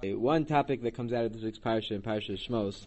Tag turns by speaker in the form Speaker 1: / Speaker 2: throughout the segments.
Speaker 1: One topic that comes out of this week's parsha and Parsha Shmos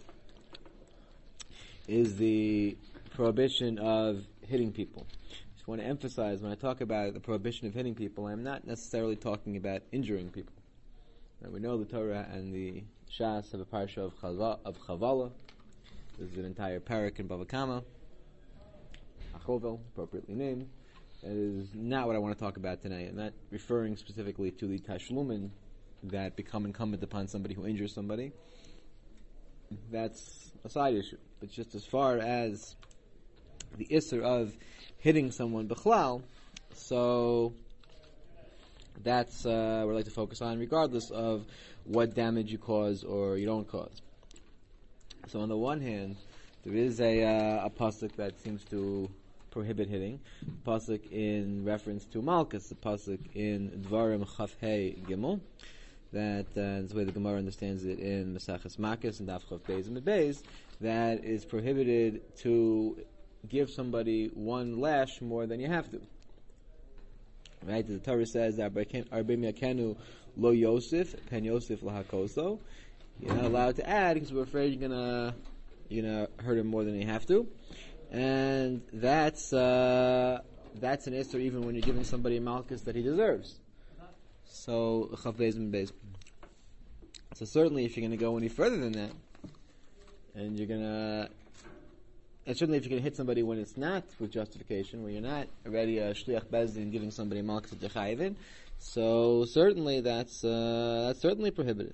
Speaker 1: is the prohibition of hitting people. I just want to emphasize, when I talk about the prohibition of hitting people, I'm not necessarily talking about injuring people. Now, we know the Torah and the Shas have a parsha of Chavala. There's an entire parak in Bava Kama, Achovel, appropriately named. That is not what I want to talk about tonight. I'm not referring specifically to the tashlumin that become incumbent upon somebody who injures somebody. That's a side issue. But just as far as the isser of hitting someone b'chlal, so that's what I'd like to focus on, regardless of what damage you cause or you don't cause. So on the one hand, there is a pasuk that seems to prohibit hitting. The pasuk in reference to Malkus, the pasuk in Dvarim Chaf Hey Gimel. That's the way the Gemara understands it in Maseches Makos and Daf Chav Beis and Beis, that is prohibited to give somebody one lash more than you have to. Right? The Torah says that Arbim Yakenu Lo Yosef Pen Yosef Lahakoso. You're not allowed to add because we're afraid you're gonna hurt him more than you have to, and that's an issur even when you're giving somebody a malchus that he deserves. So Chav Beis and Beis. So certainly, if you're going to go any further than that, and certainly if you're going to hit somebody when it's not with justification, when you're not already a shliach bezdin giving somebody a malchus that you're chayivin, so certainly that's certainly prohibited.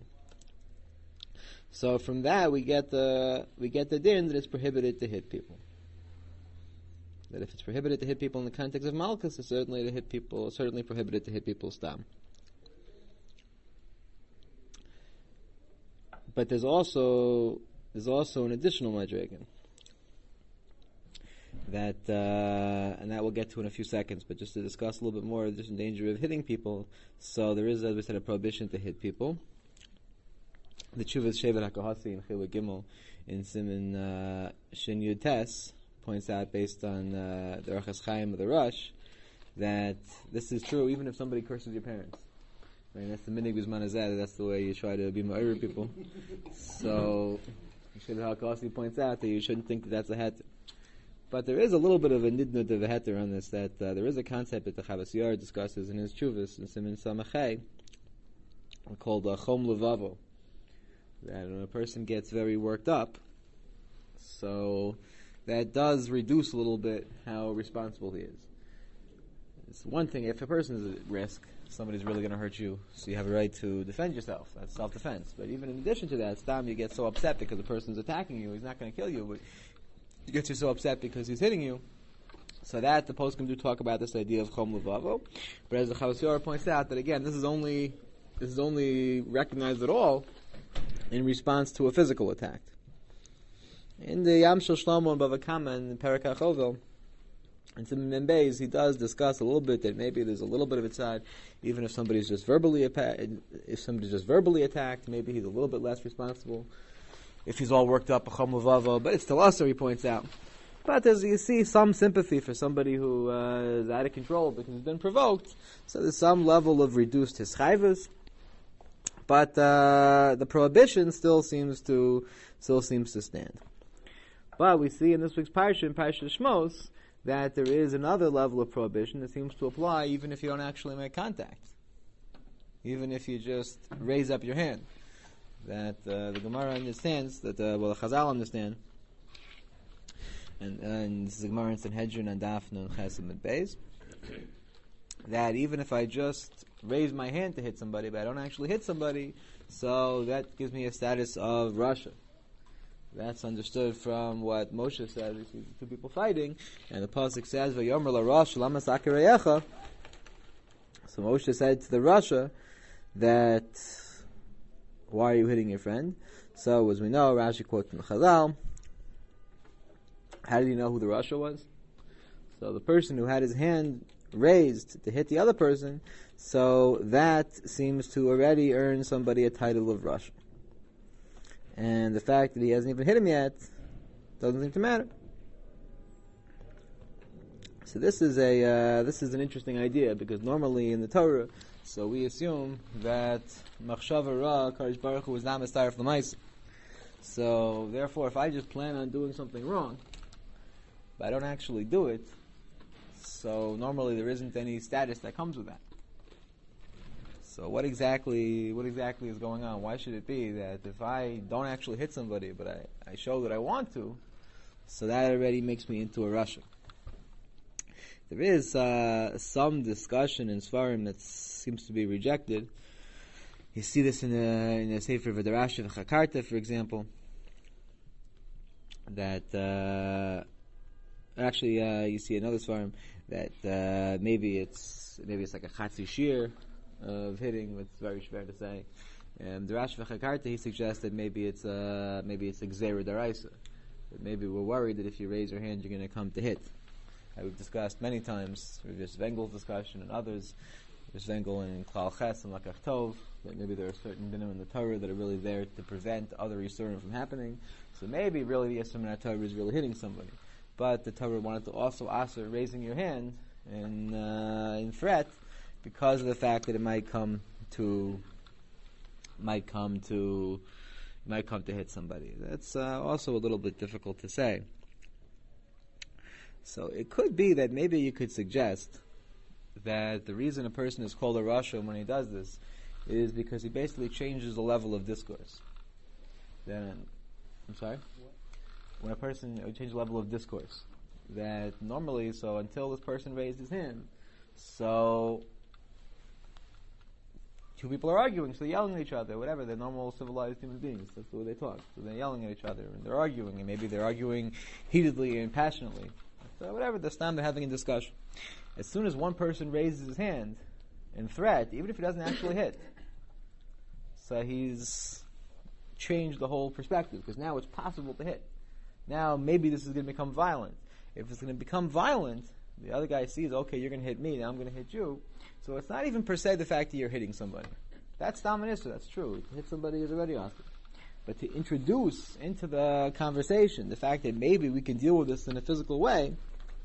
Speaker 1: So from that we get the din that it's prohibited to hit people. That if it's prohibited to hit people in the context of malchus, it's certainly prohibited to hit people stam. But there's also an additional madrigan that and that we'll get to in a few seconds. But just to discuss a little bit more, there's a danger of hitting people. So there is, as we said, a prohibition to hit people. The Tshuvas Shevet HaKohasi in Chiluk Gimel in Siman Shin Yud Tes points out, based on the Orchos Chaim of the Rush, that this is true even if somebody curses your parents. Right, that's the minig bizman hazeh. That's the way you try to be ma'ir people. So, Shevet HaKohasi points out that you shouldn't think that that's a heter. But there is a little bit of a nidnud of a heter on this. That there is a concept that the Chavas Yair discusses in his Tshuvas in Siman Samachay called Chom Levavo. That when a person gets very worked up, so that does reduce a little bit how responsible he is. It's one thing if a person is at risk, somebody's really going to hurt you, so you have a right to defend yourself. That's self-defense. But even in addition to that, stam, you get so upset because the person's attacking you. He's not going to kill you, but you get so upset because he's hitting you. So that the poskim do talk about this idea of chom levavo. But as the Chavas Yair points out, that again, this is only recognized at all in response to a physical attack. In the Yam Shel Shlomo and Bava Kama and Perek HaChovel, and Siman Beis, he does discuss a little bit that maybe there's a little bit of a side, even if somebody's just verbally attacked, maybe he's a little bit less responsible. If he's all worked up, but it's still also, he points out. But as you see, some sympathy for somebody who is out of control because he's been provoked. So there's some level of reduced hischayvus. But the prohibition still seems to stand. But we see in this week's parsha, in Parsha Shmos, that there is another level of prohibition that seems to apply even if you don't actually make contact, even if you just raise up your hand. That the Gemara understands, that the Chazal understand, and this is the Gemara in Sanhedrin and Daf Nun Ches and Beis, that even if I just raise my hand to hit somebody, but I don't actually hit somebody, so that gives me a status of Rasha. That's understood from what Moshe said. He sees two people fighting, and the pasuk says, "Vayomer larash lama sakereyecha." So Moshe said to the Rasha that, "Why are you hitting your friend?" So, as we know, Rashi quotes from the Chazal. How did he know who the Rasha was? So the person who had his hand raised to hit the other person, so that seems to already earn somebody a title of Rasha. And the fact that he hasn't even hit him yet doesn't seem to matter. So this is an interesting idea, because normally in the Torah So we assume that Machshava Ra, Kadosh Baruch Hu, is not Mistaref L'Maisa. So therefore, if I just plan on doing something wrong, but I don't actually do it, so normally there isn't any status that comes with that. So what exactly is going on? Why should it be that if I don't actually hit somebody, but I show that I want to, so that already makes me into a Rasha? There is some discussion in Svarim that seems to be rejected. You see this in a Sefer V'Darasha V'Chakarta, for example, that you see another Svarim that maybe it's like a Chatzi Shir of hitting, but it's very schwer to say. And the Rash V'Chakarta, he suggests that maybe it's a Gzeira Daraisa. That maybe we're worried that if you raise your hand, you're going to come to hit. We've discussed many times, Rav Vengel's discussion and others, Rav Vengel and Klal Ches and Lakach Tov, that maybe there are certain dinim in the Torah that are really there to prevent other Yisurim from happening. So maybe really the Yisur in Torah is really hitting somebody. But the Torah wanted to also answer raising your hand in threat because of the fact that it might come to hit somebody. That's also a little bit difficult to say. So it could be that maybe you could suggest that the reason a person is called a Rasha when he does this is because he basically changes the level of discourse. Then, I'm sorry? What? When a person changes the level of discourse. That normally, so until this person raised his hand, so two people are arguing, so they're yelling at each other, whatever, they're normal civilized human beings, that's the way they talk. So they're yelling at each other, and they're arguing, and maybe they're arguing heatedly and passionately. So whatever, this time they're having a discussion. As soon as one person raises his hand in threat, even if he doesn't actually hit, so he's changed the whole perspective, because now it's possible to hit. Now maybe this is going to become violent. If it's going to become violent, the other guy sees, okay, you're going to hit me, now I'm going to hit you. So it's not even per se the fact that you're hitting somebody. That's dominista, that's true. To hit somebody is already awesome. But to introduce into the conversation the fact that maybe we can deal with this in a physical way,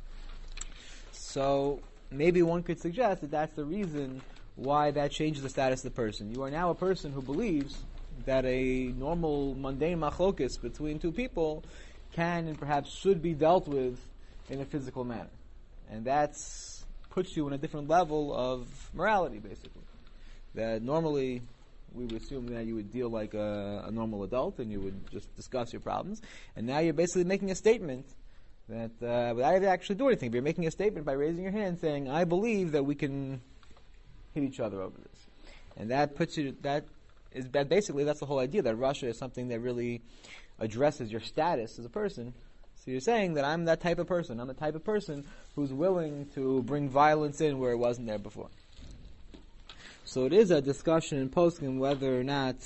Speaker 1: so maybe one could suggest that that's the reason why that changes the status of the person. You are now a person who believes that a normal, mundane machlokes between two people can and perhaps should be dealt with in a physical manner. And that's puts you in a different level of morality, basically. That normally we would assume that you would deal like a normal adult and you would just discuss your problems. And now you're basically making a statement that without having to actually do anything, but you're making a statement by raising your hand saying, I believe that we can hit each other over this. And that puts you, basically that's the whole idea, that Rasha is something that really addresses your status as a person. So you're saying that I'm that type of person. I'm the type of person who's willing to bring violence in where it wasn't there before. So it is a discussion in Poskim whether or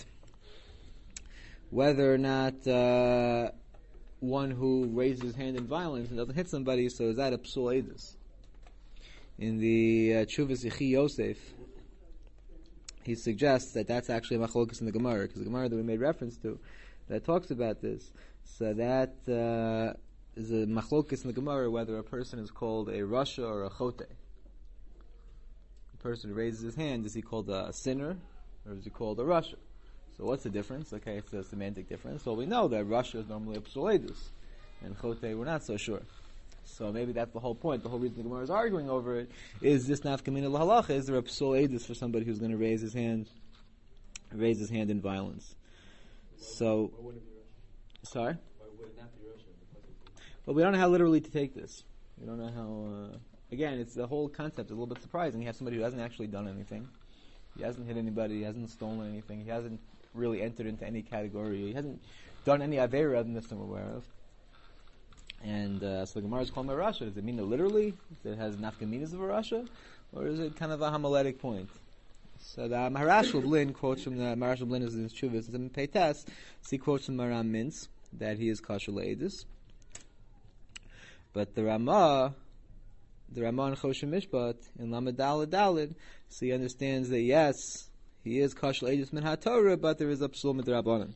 Speaker 1: not one who raises his hand in violence and doesn't hit somebody, so is that a psul edus? In the Tshuvas Yechi Yosef, he suggests that that's actually a machlokas in the Gemara, because the Gemara that we made reference to that talks about this. So that is a machlokas in the Gemara whether a person is called a Rasha or a Chote. The person who raises his hand, is he called a sinner or is he called a Rasha? So what's the difference? Okay, it's a semantic difference. Well, we know that Rasha is normally a psul edus, and Chote we're not so sure. So maybe that's the whole point. The whole reason the Gemara is arguing over it is this nafkamina l'halacha. Is there a psul edus for somebody who's going to raise his hand in violence? So, sorry?
Speaker 2: Why would it not be Rasha?
Speaker 1: Well, we don't know how literally to take this. We don't know how. Again, it's the whole concept is a little bit surprising. You have somebody who hasn't actually done anything. He hasn't hit anybody. He hasn't stolen anything. He hasn't really entered into any category. He hasn't done any avera other than this I'm aware of. And so the Gemara is called a Rasha. Does it mean that literally it has nafkaminas of a Rasha, or is it kind of a homiletic point? So the Maharash Lublin quotes from the Maharash Lublin is in his Chuvas in Peitas. So he quotes from Maram Mintz that he is kosher le'edus. But the Ramah in Choshen Mishpat in Lamed Daled, so he understands that yes, he is kosher le'edus min haTorah, but there is a psul midrabanan.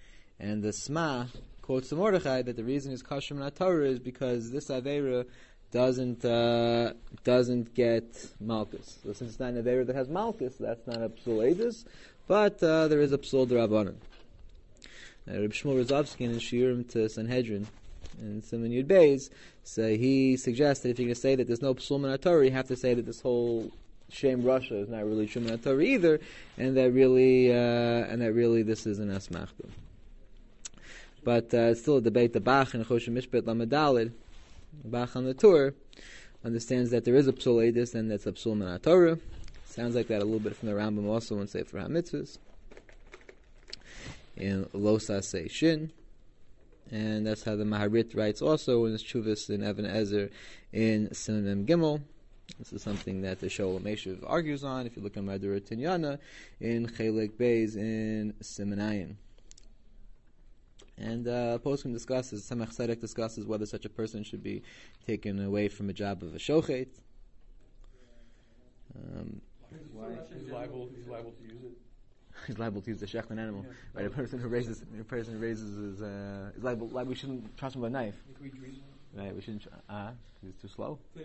Speaker 1: And the Sma quotes the Mordechai that the reason is kosher min haTorah is because this Aveira doesn't get malchus. So since it's not an avera that has malchus, that's not a psul edus, but there is a psul d'Rabbanan. Reb Shmuel Rozovsky in Shiurim to Sanhedrin in Siman Yud Beis, so he suggests that if you're going to say that there's no psul min HaTorah, you have to say that this whole Shem Russia is not really true min HaTorah either, and that really this is an asmachta. But it's still a debate. The Bach in Choshen Mishpat Lamadalid, Bach on the Torah, understands that there is a psul edus and that's a psul min HaTorah. Sounds like that a little bit from the Rambam also in Sefer HaMitzvahs in Lo Saseh Shin, and that's how the Maharit writes also in his Chuvas in Even Ezer in Siman Gimel. This is something that the Sholem Meshuv argues on. If you look at Madura Tinyana in Chelek Beis in Siman Ayin. And Poskim discusses, Samech Tzedek discusses whether such a person should be taken away from a job of a shochet.
Speaker 2: He's liable to use it.
Speaker 1: He's liable to use the shechted animal. Yeah. Right, a person who raises is liable. Like we shouldn't trust him with a knife. Right, we shouldn't. Because he's too slow.
Speaker 2: He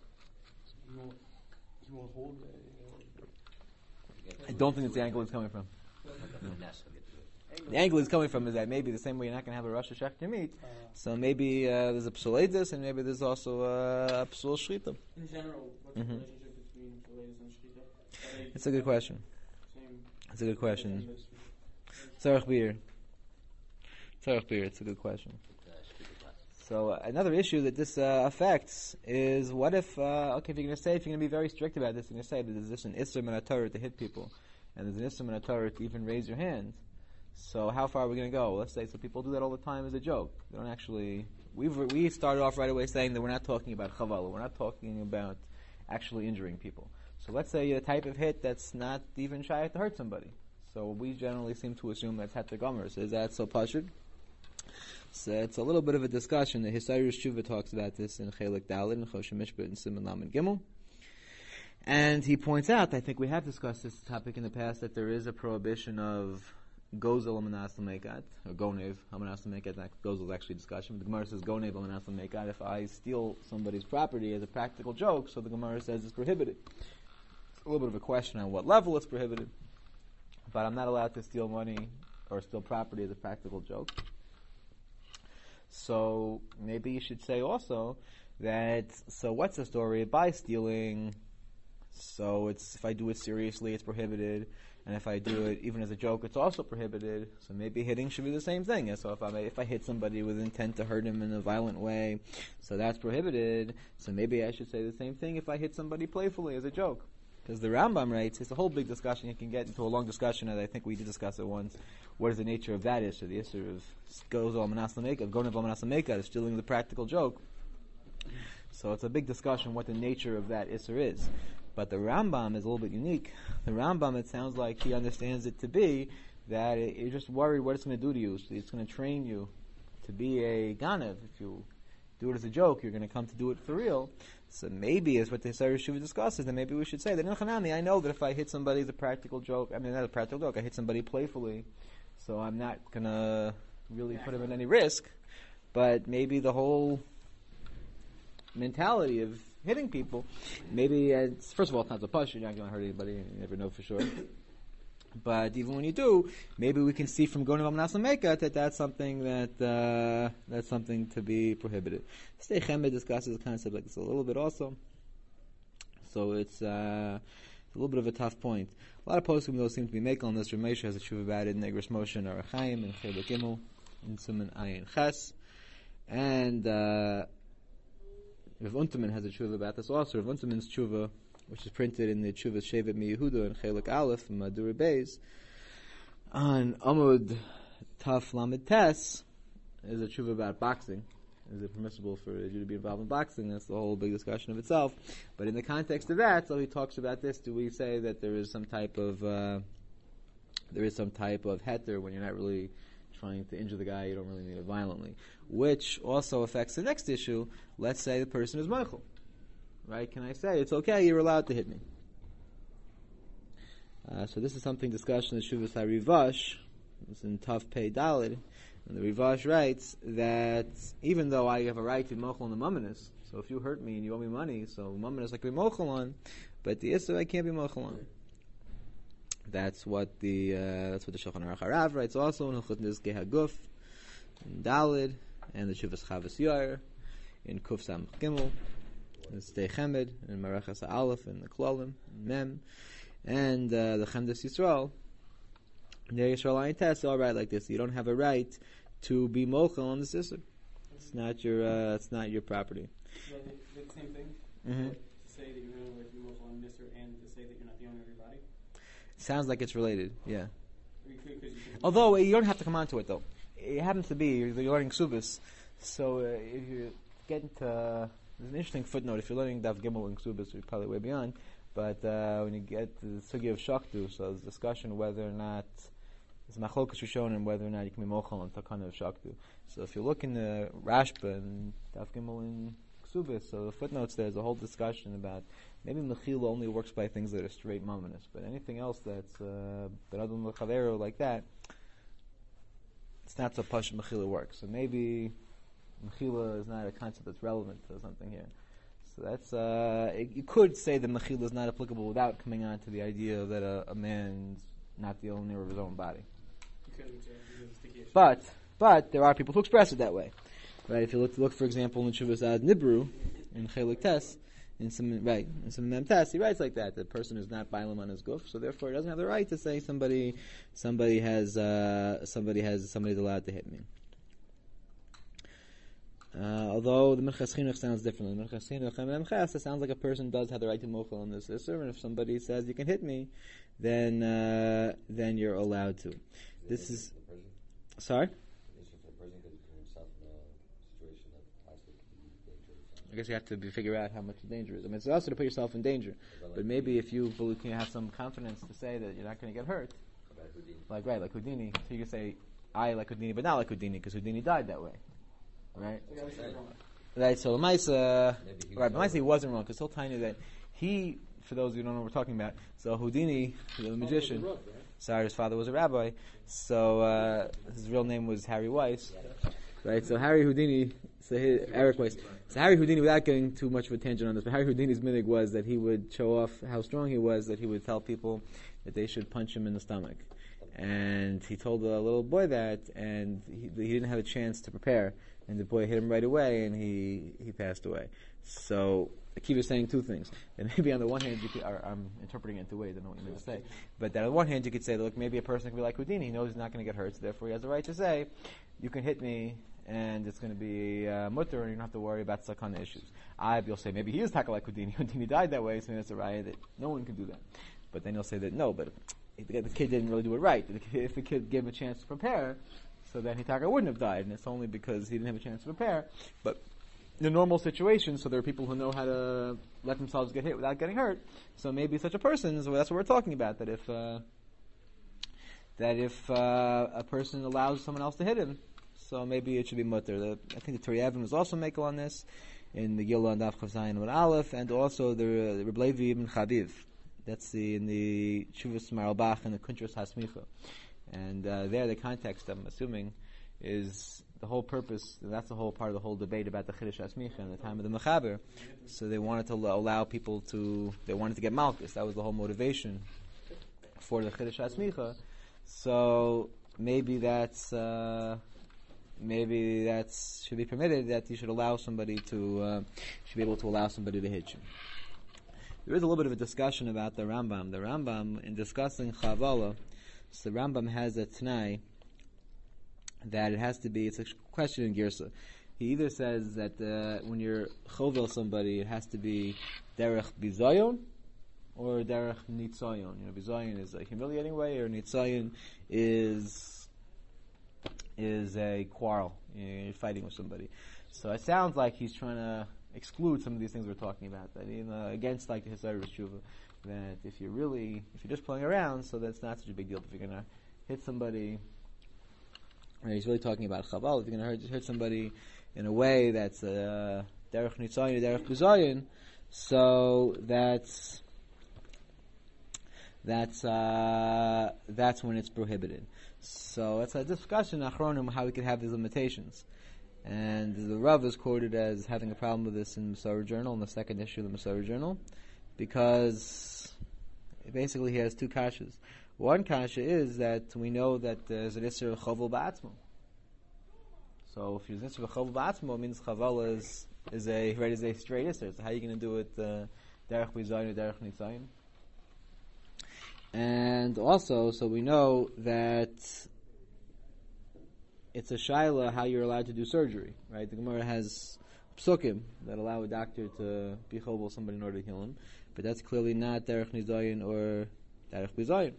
Speaker 2: won't hold it.
Speaker 1: I don't think it's the angle it's coming from. No. The angle he's coming from is that maybe the same way you're not going to have a Rosh Hashanah meat, so maybe there's a psul edus and maybe there's also a psul shchita.
Speaker 2: In general, what's the relationship between psul edus and shchita?
Speaker 1: It's a good question. It's a good question. Tzarech bir. It's a good question. So another issue that this affects is what if, if you're going to be very strict about this, you're going to say that there's just an isser min HaTorah to hit people, and there's an isser min HaTorah to even raise your hand. So how far are we going to go? Let's say so people do that all the time as a joke. They don't actually. We started off right away saying that we're not talking about chavala. We're not talking about actually injuring people. So let's say a type of hit that's not even shy to hurt somebody. So we generally seem to assume that's heter gomer. So is that so pashut? So it's a little bit of a discussion. The Hisayrus Tshuva talks about this in Chelek Daled and Choshen Mishpat and Siman Lamed Gimel. And he points out, I think we have discussed this topic in the past, that there is a prohibition of Gozel Amanas L'Mekat, or Gonev Amanas L'Mekat. Gozel is actually a discussion. The Gemara says Gonev Amanas L'Mekat. If I steal somebody's property as a practical joke, so the Gemara says it's prohibited. It's a little bit of a question on what level it's prohibited. But I'm not allowed to steal money or steal property as a practical joke. So maybe you should say also that, so what's the story? By stealing, so if I do it seriously, it's prohibited. And if I do it even as a joke, it's also prohibited. So maybe hitting should be the same thing. So if I hit somebody with intent to hurt him in a violent way, so that's prohibited. So maybe I should say the same thing if I hit somebody playfully as a joke. Because the Rambam writes, it's a whole big discussion. You can get into a long discussion, and I think we did discuss it once. What is the nature of that issue? The issue of goes al manas l'mekat, gonev al manas l'mekat, is stealing the practical joke. So it's a big discussion what the nature of that issue is. But the Rambam is a little bit unique. The Rambam, it sounds like he understands it to be that you're just worried what it's going to do to you. So it's going to train you to be a ganev. If you do it as a joke, you're going to come to do it for real. So maybe, as what the Hisayrus Tshuva discusses, then maybe we should say that in Chanami, I know that if I hit somebody as a practical joke, not a practical joke, I hit somebody playfully, so I'm not going to really put him in any risk. But maybe the whole mentality of hitting people, maybe, first of all, it's not so push, you're not going to hurt anybody, you never know for sure. But even when you do, maybe we can see from Gonev Amanas L'Mekat that that's something that's something to be prohibited. Stei Chemed discusses a concept like this a little bit also. So it's a little bit of a tough point. A lot of poskim though seem to be making on this. Ramesh has a tshuva about it in Negros Moshe and Arachaim and Chelek Gimel in Siman Ayin Ches, and Rav Unterman has a tshuva about this also. Rav Unterman's tshuva, which is printed in the Tshuvas Shevet MiYehuda and Chelek Aleph from Madura Beis, on Amud Taf Lamed Tes, is a tshuva about boxing. Is it permissible for a Jew to be involved in boxing? That's the whole big discussion of itself. But in the context of that, so he talks about this. Do we say that there is some type of heter when you're not really trying to injure the guy, you don't really mean it violently, which also affects the next issue. Let's say the person is meichel. Right? Can I say, it's okay, you're allowed to hit me? So this is something discussion in the Shuvas HaRivash. It's in Tav Pei Daled. And the Rivash writes that even though I have a right to be mochel in the mumminus, So if you hurt me and you owe me money, so Mammon is like be mochel on, but the Isser I can't be mochel on. That's what the Shulchan Aruch Harav writes also in Hilchot Nizkei Haguf, in Dalid, and the Shuvas Chavas Yair, in Kuf Samach Gimel, in Stei Chemed, in Marachas Aleph, in the Klolim, in Mem, and the Chemdas Yisrael. There Yisrael Ayin Tes all right like this. You don't have a right to be mochel on the Isser. It's not your property.
Speaker 2: The same thing.
Speaker 1: Mm-hmm.
Speaker 2: To say that you're going to be mochel on Nisr and to say that you're not the owner of your body.
Speaker 1: Sounds like it's related, yeah.
Speaker 2: Although
Speaker 1: You don't have to come on to it, though. It happens to be, you're learning Ksubis, so if you get into, there's an interesting footnote, if you're learning Daf Gimel in Ksubis, you're probably way beyond, but when you get to the Sugi of Shaktu, so there's discussion whether or not, there's Machlokas Rishon and whether or not you can be Mochel on Takana of Shaktu. So if you look in the Rashba and Daf Gimel in Ksubis, so the footnotes there's a whole discussion about maybe Mechila only works by things that are straight Mamonis, but anything else that's Beradun L'Chavero like that, it's not so Pasha Mechila works. So maybe Mechila is not a concept that's relevant to something here. So that's, you could say that Mechila is not applicable without coming on to the idea that a man's not the owner of his own body. But there are people who express it that way. Right, if you look for example in Chuvas Ad Nibru in Chelik Tes, in some Mem Tes, he writes like that. The person is not bailam on his guf, so therefore he doesn't have the right to say somebody's allowed to hit me. Although the Minchas Chinuch sounds differently. The Minchas Chinuch and Memches, it sounds like a person does have the right to mochel on this Isser, and if somebody says you can hit me, then you're allowed to. This is sorry. I guess you have to figure out how much the danger is. I mean, it's also to put yourself in danger. But maybe if you can have some confidence to say that you're not going to get hurt, like Houdini. So you can say, I like Houdini, but not like Houdini, because Houdini died that way, right? Right. So Lamaisa, he wasn't wrong, because he'll tell you that he, for those who don't know what we're talking about, so Houdini, the magician, his father was a rabbi, so his real name was Harry Weiss, right? So Harry Houdini. Eric Weiss. So Harry Houdini, without getting too much of a tangent on this, but Harry Houdini's minig was that he would show off how strong he was, that he would tell people that they should punch him in the stomach. And he told a little boy that, and he didn't have a chance to prepare, and the boy hit him right away, and he passed away. So Akiva is saying two things. And maybe on the one hand, I'm interpreting it in two ways, I don't know what you meant to say, but that on the one hand you could say, look, maybe a person can be like Houdini, he knows he's not going to get hurt, so therefore he has the right to say, you can hit me, and it's going to be mutter, and you don't have to worry about sakana issues. You'll say maybe he is taka like Houdini. Houdini died that way, so it's a raya that no one can do that. But then you'll say that no, but the kid didn't really do it right. If the kid gave him a chance to prepare, so then Hitaka wouldn't have died, and it's only because he didn't have a chance to prepare. But in a normal situation, so there are people who know how to let themselves get hit without getting hurt. So maybe such a person, so that's what we're talking about. That if a person allows someone else to hit him, so maybe it should be mutter. I think the Turi Evin was also makel on this in the Gila and Daf Chav Zayin with Aleph, and also the Reb Levi ibn Chaviv. That's in the Shuvas Maralbach and the Kuntras Hasmicha. And there the context, I'm assuming, is the whole purpose, that's the whole part of the whole debate about the Chiddush Hasmicha in the time of the Mechaber. So they wanted to allow people they wanted to get Malchus. That was the whole motivation for the Chiddush Hasmicha. So maybe that should be permitted, that you should allow somebody should be able to allow somebody to hit you. There is a little bit of a discussion about the Rambam. The Rambam, in discussing Chavala, so the Rambam has a Tanai that it has to be, it's a question in Girsa. He either says that when you're chovel somebody, it has to be derech bizayon or derech nitzayon. Bizayon is a humiliating way, or nitzayon is a quarrel. You're fighting with somebody. So it sounds like he's trying to exclude some of these things we're talking about. That against like the Hisar Rishuva, that if you're just playing around, so that's not such a big deal. If you're gonna hit somebody, he's really talking about Chaval. If you're gonna hurt somebody in a way that's derech nitzayin, derech bizayin, so that's when it's prohibited. So it's a discussion, Achronim, how we could have these limitations. And the Rav is quoted as having a problem with this in the Masorah Journal, in the second issue of the Masorah Journal, because basically he has two kashas. One kasha is that we know that there's an Isser Chovel Ba'atzmo. So if there's an Isser Chovel Ba'atzmo, it means Chavala is a straight Isser. So how are you going to do it Derech B'Zayin or Derech Nitzayin? And also, so we know that it's a shaila how you're allowed to do surgery, right? The Gemara has psukim that allow a doctor to be chovel somebody in order to heal him, but that's clearly not derech nizayin or derech bizayin.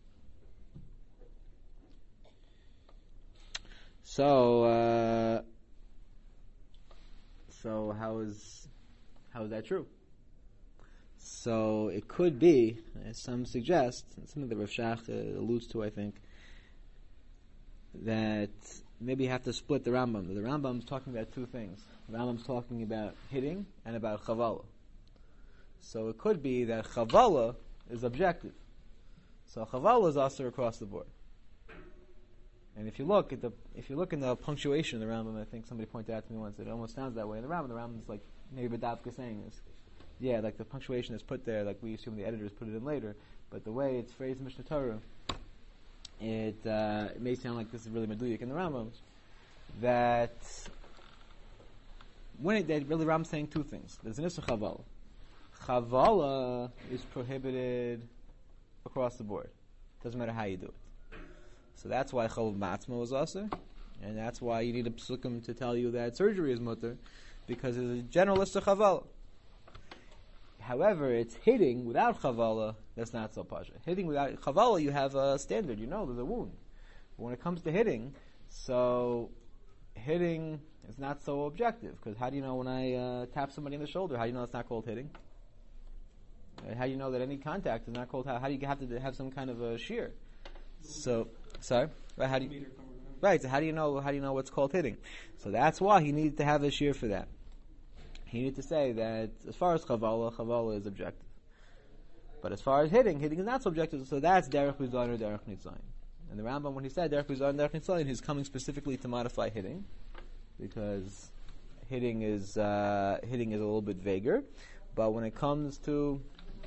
Speaker 1: So how is that true? So it could be, as some suggest, and something that Rav Shach alludes to, I think, that maybe you have to split the Rambam. The Rambam's talking about two things. The Rambam's talking about hitting and about chavala. So it could be that chavala is objective. So chavala is also across the board. And if you look in the punctuation of the Rambam, I think somebody pointed out to me once, it almost sounds that way. In the Rambam's like maybe Badavka saying this. Yeah, like the punctuation is put there, like we assume the editors put it in later, but the way it's phrased in Mishnah Torah, it may sound like this is really meduyik in the Rambam, that really Rambam's saying two things. There's an Issur Chavala. Chavala is prohibited across the board. Doesn't matter how you do it. So that's why Chol Matzmo is also, and that's why you need a psukim to tell you that surgery is mutter, because there's a general Issur Chavala. However, it's hitting without chavala, that's not so pasha. Hitting without chavala, you have a standard, there's a wound. But when it comes to hitting, so hitting is not so objective, because how do you know when I tap somebody on the shoulder, how do you know it's not called hitting? How do you know that any contact is not called, how do you have to have some kind of a shear? So, sorry? Right, how do you, right, so how do you know what's called hitting? So that's why he needed to have a shear for that. He needed to say that as far as chavala is objective. But as far as hitting is not so objective, so that's derech b'zayin or derech nitzayin. And the Rambam, when he said derech b'zayin and derech nitzayin, he's coming specifically to modify hitting, because hitting is a little bit vaguer. But when it comes to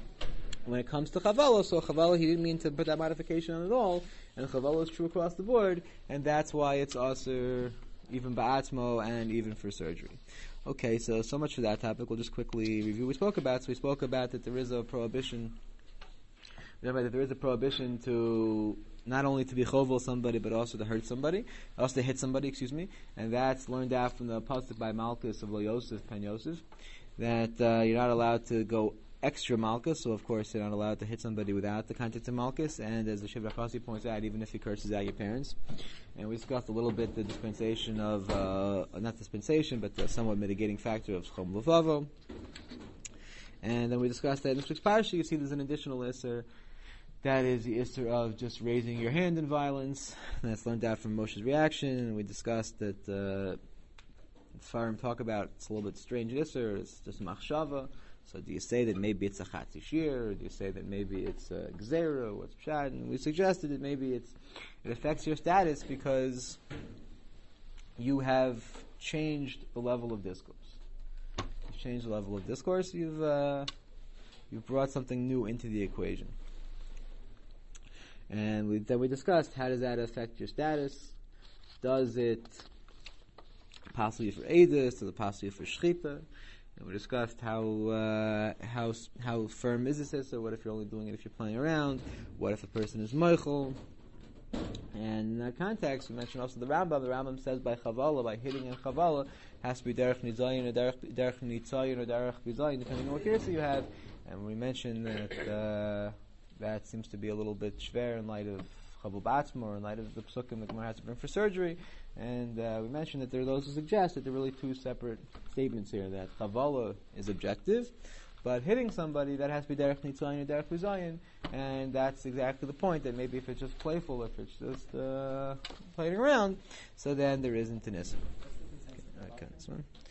Speaker 1: chavala, so chavala he didn't mean to put that modification on at all, and chavala is true across the board, and that's why it's also even ba'atzmo and even for surgery. Okay, so much for that topic. We'll just quickly review. We spoke about that there is a prohibition. Remember that there is a prohibition to not only to be chovel somebody, but also to hurt somebody, also to hit somebody. And that's learned out from the pasuk by Malchus of Lo Yosef Pen Yosef, that you're not allowed to go extra Malchus. So of course you're not allowed to hit somebody without the context of Malchus. And as the Shivra Chassi points out, even if he curses out your parents. And we discussed a little bit the dispensation of, not dispensation, but the somewhat mitigating factor of Chom Levavo. And then we discussed that in this week's parsha, you see there's an additional Isser, that is the Isser of just raising your hand in violence. And that's learned out from Moshe's reaction. And we discussed that Farim talk about it's a little bit strange Isser, it's just Machshava. So do you say that maybe it's a Chatzi Shir, or do you say that maybe it's a Gzera, or what's Pshat? And we suggested that maybe it affects your status because you have changed the level of discourse. You've changed the level of discourse, you've brought something new into the equation. And then we discussed how does that affect your status? Does it possibly for Eidus, does it possibly for Shchita? And we discussed how firm is this? So what if you're only doing it if you're playing around? What if a person is moichel? And in that context, we mentioned also the Rambam. The Rambam says by chavala, by hitting and chavala, has to be derech nitzayin or derech nitzayin or derech bizayin, depending on what kirsa you have. And we mentioned that that seems to be a little bit shver in light of Chavul Batzma, or in light of the psukim that Gemara has to bring for surgery. And we mentioned that there are those who suggest that there are really two separate statements here, that chavala is objective, but hitting somebody, that has to be derech nitzayin or derech bizayin, and that's exactly the point, that maybe if it's just playful, if it's just playing around, so then there isn't an issue. Okay, this one.